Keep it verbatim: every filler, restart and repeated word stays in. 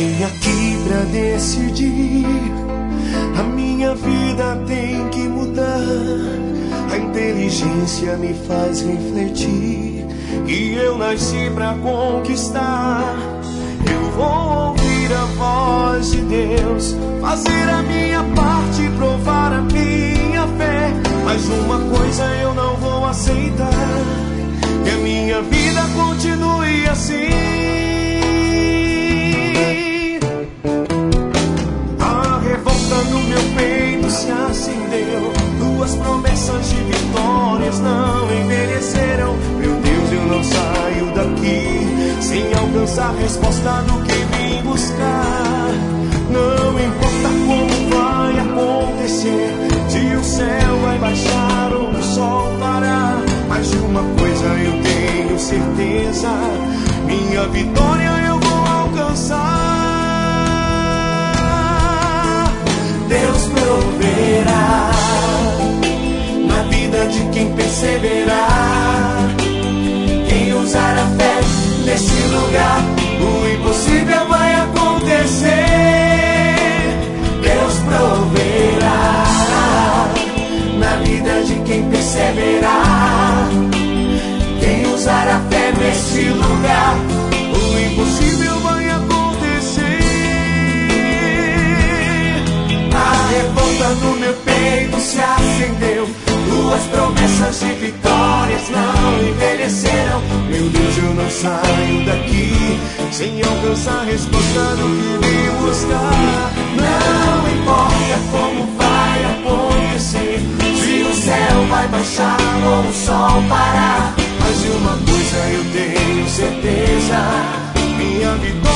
vim aqui pra decidir. A minha vida tem que mudar. A inteligência me faz refletir que eu nasci pra conquistar. Eu vou ouvir a voz de Deus, fazer a minha parte, provar a minha fé. Mas uma coisa eu não vou aceitar, que a minha vida continue assim. A revolta no meu peito se acendeu, duas promessas de vitórias não envelheceram. Meu Deus, eu não saio daqui sem alcançar a resposta do que vim buscar. Não importa como vai acontecer, se o céu vai baixar ou o sol parar, mas de uma coisa eu tenho certeza, minha vitória eu vou alcançar. Deus proverá na vida de quem perseverar, quem usar a fé nesse lugar, o impossível vai acontecer. Deus proverá na vida de quem perseverar, quem usar a fé nesse lugar, o impossível vai acontecer. A revolta no meu peito se acendeu, duas promessas de vitórias não envelheceram. Meu Deus, eu não saio daqui sem alcançar a resposta do que vim buscar. Não importa como vai acontecer, se o céu vai baixar ou o sol parar, mas de uma coisa eu tenho certeza, minha vitória